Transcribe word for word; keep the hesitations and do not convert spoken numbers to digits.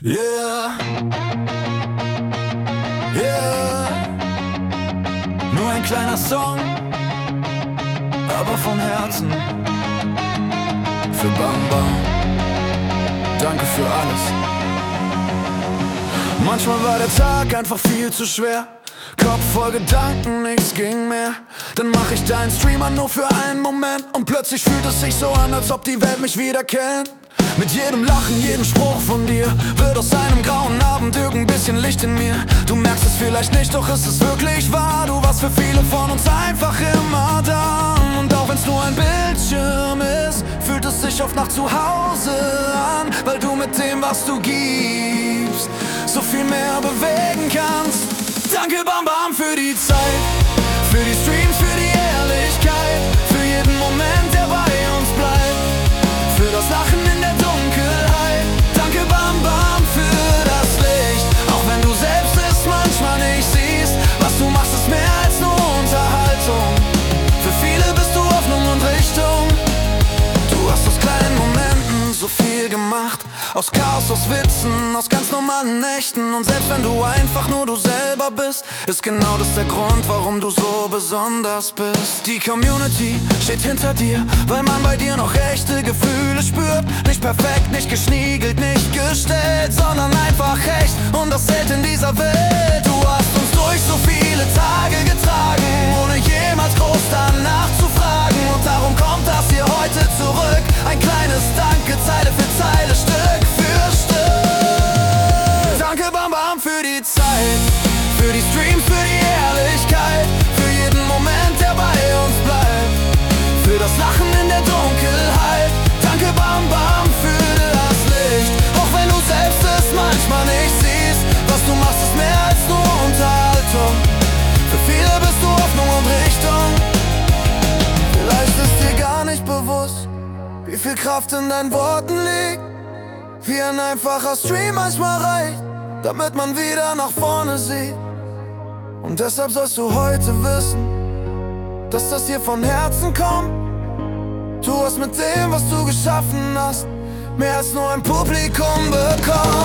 Yeah, yeah, nur ein kleiner Song, aber vom Herzen. Für Bam Bam, danke für alles. Manchmal war der Tag einfach viel zu schwer, Kopf voll Gedanken, nichts ging mehr. Dann mach ich deinen Streamer nur für einen Moment und plötzlich fühlt es sich so an, als ob die Welt mich wieder kennt. Mit jedem Lachen, jedem Spruch von dir wird aus einem grauen Abend irgendein bisschen Licht in mir. Du merkst es vielleicht nicht, doch es ist wirklich wahr. Du warst für viele von uns einfach immer da. Und auch wenn's nur ein Bildschirm ist, fühlt es sich oft nach zu Hause an, weil du mit dem, was du gibst, so viel mehr bewegen kannst. Danke Bam Bam für die Zeit, für die Streams, für die Ehrlichkeit, für jeden Moment, der bei uns bleibt, für das Lachen in der Dunkelheit. Danke Bam Bam für das Licht, auch wenn du selbst es manchmal nicht siehst. Was du machst ist mehr als nur Unterhaltung, für viele bist du Hoffnung und Richtung. Du hast aus kleinen Momenten so viel gemacht, aus Chaos, aus Witzen, aus ganz normalen Nächten. Und selbst wenn du einfach nur du selber bist, ist genau das der Grund, warum du so besonders bist. Die Community steht hinter dir, weil man bei dir noch echte Gefühle spürt. Nicht perfekt, nicht geschniegelt, nicht gestellt, sondern einfach echt, und das zählt in dieser Welt. Du hast uns durch so viele Tage getragen, ohne jemals groß danach zu fragen. Und darum kommt das hier heute zurück, ein kleines Danke, Zeile für Zeile, Stück für Stück. Danke Bam Bam für die Zeit, für die Streams, für die Ehrlichkeit, für jeden Moment, der bei uns bleibt, für das Lachen in der Dunkelheit. Danke Bam Bam für das Licht, auch wenn du selbst es manchmal nicht siehst. Was du machst ist mehr als nur Unterhaltung, für viele bist du Hoffnung und Richtung. Vielleicht ist dir gar nicht bewusst, wie viel Kraft in deinen Worten liegt, wie ein einfacher Stream manchmal reicht, damit man wieder nach vorne sieht. Und deshalb sollst du heute wissen, dass das hier von Herzen kommt. Du hast mit dem, was du geschaffen hast, mehr als nur ein Publikum bekommen.